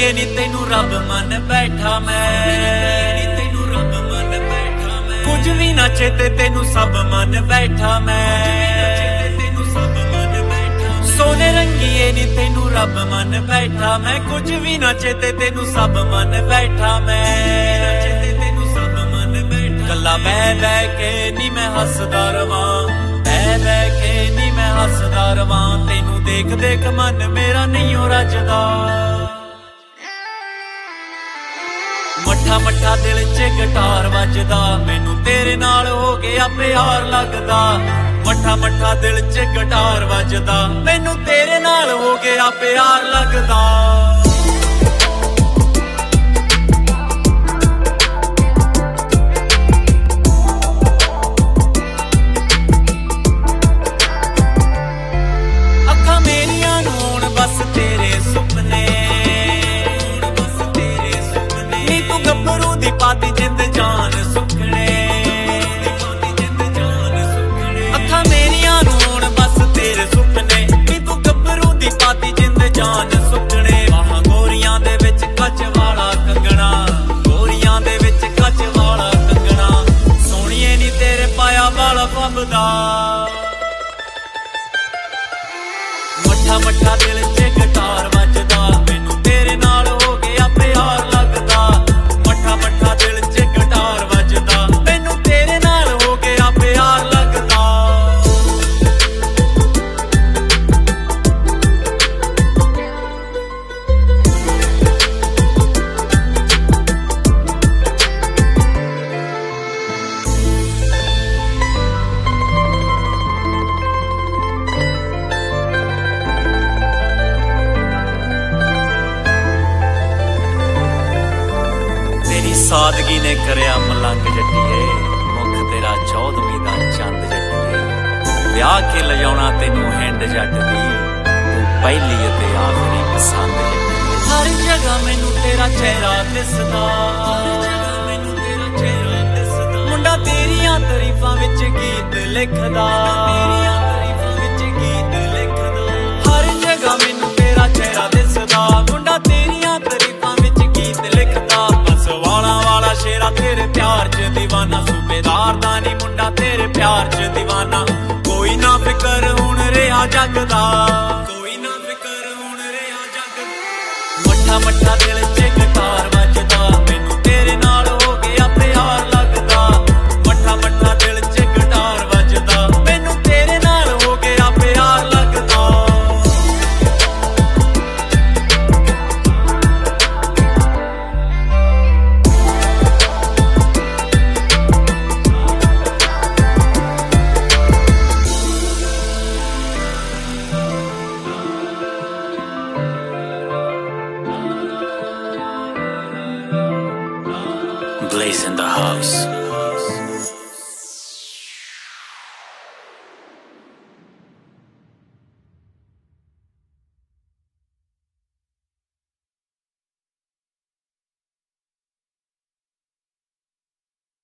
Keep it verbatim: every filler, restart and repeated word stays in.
ਰੰਗੀਏ ਨੀ ਤੈਨੂੰ ਰੱਬ ਮੰਨ ਬੈਠਾ ਮੈਂ, ਤੈਨੂੰ ਰੱਬ ਮੰਨ ਬੈਠਾ ਮੈਂ, ਕੁਝ ਵੀ ਨਾ ਚੇਤੇ ਤੈਨੂੰ ਸਭ ਮੰਨ ਬੈਠਾ ਮੈਂ, ਤੈਨੂੰ ਸਭ ਮੰਨ ਬੈਠਾ। ਸੋਨੇ ਰੰਗੀਏ ਨੀ ਤੈਨੂੰ ਰੱਬ ਮੰਨ ਬੈਠਾ ਮੈਂ, ਕੁਝ ਵੀ ਨਾ ਚੇਤੇ ਤੈਨੂੰ ਸਭ ਮੰਨ ਬੈਠਾ ਮੈਂ, ਤੈਨੂੰ ਸਭ ਮੰਨ ਬੈਠਾ। ਗੱਲਾਂ ਬਹਿ ਬਹਿ ਕੇ ਨੀ ਮੈਂ ਹੱਸਦਾ ਰਵਾਂ, ਬਹਿ ਬਹਿ ਕੇ ਨੀ ਮੈਂ ਹੱਸਦਾ ਰਵਾਂ, ਤੈਨੂੰ ਦੇਖ ਦੇਖ ਮਨ ਮੇਰਾ ਨਹੀਂ ਓ ਰੱਜਦਾ। ਮੱਠਾ ਮੱਠਾ ਦਿਲ 'ਚ ਗਿਟਾਰ ਵੱਜਦਾ, ਮੈਨੂੰ ਤੇਰੇ ਨਾਲ ਹੋ ਗਿਆ ਪਿਆਰ ਲੱਗਦਾ। ਮੱਠਾ ਮੱਠਾ ਦਿਲ 'ਚ ਗਿਟਾਰ ਵੱਜਦਾ, ਮੈਨੂੰ ਤੇਰੇ ਨਾਲ ਹੋ ਗਿਆ ਪਿਆਰ ਲੱਗਦਾ। ਗੱਭਰੂ ਦੀ ਪਾਤੀ ਜਿੰਦ ਜਾਨ ਸੁਖਣੇ, ਅੱਖਾਂ ਮੇਰੀਆਂ ਨੂੰ ਹੁਣ ਬਸ ਤੇਰੇ ਸੁਪਨੇ, ਨੀ ਤੂੰ ਗੱਭਰੂ ਦੀ ਪਾਤੀ ਜਿੰਦ ਜਾਨ ਸੁਖਣੇ। ਬਾਹਾਂ ਗੋਰੀਆਂ ਦੇ ਵਿੱਚ ਕੱਚ ਵਾਲਾ ਕੰਗਣਾ, ਗੋਰੀਆਂ ਦੇ ਵਿੱਚ ਕੱਚ ਵਾਲਾ ਕੰਗਣਾ, ਸੋਹਣੀਏ ਨੀ ਤੇਰੇ ਪਾਇਆ ਵਾਲਾ ਫੱਬਦਾ। ਮੱਠਾ ਮੱਠਾ ਦਿਲ 'ਚ ਗਿਟਾਰ ਵੱਜਦਾ, ਮੈਨੂੰ ਤੇਰੇ ਨਾਲ ਹੋ ਗਿਆ ਪਿਆਰ ਲੱਗਦਾ। ਮੱਠਾ ਮੱਠਾ ਦਿਲ 'ਚ ਗਿਟਾਰ ਵੱਜਦਾ, ਮੈਨੂੰ ਤੇਰੇ ਨਾਲ ਹੋ ਗਿਆ ਪਿਆਰ ਲੱਗਦਾ। ਸਾਦਗੀ ਨੇ ਕਰਿਆ ਮਲੰਗ ਜੱਟੀਏ, ਮੁੱਖ ਤੇਰਾ ਚੌਦਵੀਂ ਦਾ ਚੰਦ ਜੱਟੀਏ। ਵਿਆਹ ਕੇ ਲਿਜਾਉਣਾ ਤੈਨੂੰ ਹਿੰਡ ਜੱਟ ਦੀ, ਤੂੰ ਪਹਿਲੀ ਅਤੇ ਆਖਰੀ ਪਸੰਦ ਜੱਟੀਏ। ਹਰ ਜਗ੍ਹਾ ਮੈਨੂੰ ਤੇਰਾ ਚਿਹਰਾ ਦਿਸਦਾ, ਮੈਨੂੰ ਤੇਰਾ ਚਿਹਰਾ ਦਿਸਦਾ। ਮੁੰਡਾ ਤੇਰੀਆਂ ਤਾਰੀਫਾਂ ਵਿੱਚ ਗੀਤ ਲਿਖਦਾ, ਤੇਰੀਆਂ ਤਾਰੀਫਾਂ ਵਿੱਚ ਗੀਤ ਲਿਖਦਾ। ਹਰ ਜਗ੍ਹਾ ਮੈਨੂੰ ਤੇਰਾ ਚਿਹਰਾ ਦਿਸਦਾ, ਮੁੰਡਾ ਤੇਰੀਆਂ ਤਾਰੀਫਾਂ ਵਿੱਚ ਗੀਤ ਲਿਖਦਾ। ਬਸ ਵਾਲਾ ਵਾਲਾ ਸ਼ੇਰਾ ਤੇਰੇ ਪਿਆਰ 'ਚ ਦੀਵਾਨਾ, ਸੂਬੇਦਾਰ ਦਾ ਨੀ ਮੁੰਡਾ ਤੇਰੇ ਪਿਆਰ 'ਚ ਦੀਵਾਨਾ। ਕੋਈ ਨਾ ਫਿਕਰ ਹੁਣ ਰਿਹਾ ਜੱਗ ਦਾ, ਕੋਈ ਨਾ ਫਿਕਰ ਹੁਣ ਰਿਹਾ ਜੱਗ ਦਾ। ਮੱਠਾ ਮੱਠਾ ਦਿਲ 'ਚ ਗਿਟਾਰ ਵੱਜਦਾ, ਮੈਨੂੰ ਤੇਰੇ ਨਾਲ ਹੋ ਗਿਆ ਪਿਆਰ ਲੱਗਦਾ। ਮੱਠਾ ਮੱਠਾ ਦਿਲ 'ਚ ਗਿਟਾਰ ਵੱਜਦਾ, ਮੈਨੂੰ ਤੇਰੇ ਨਾਲ ਹੋ ਗਿਆ ਪਿਆਰ ਲੱਗਦਾ। Blaze in the house.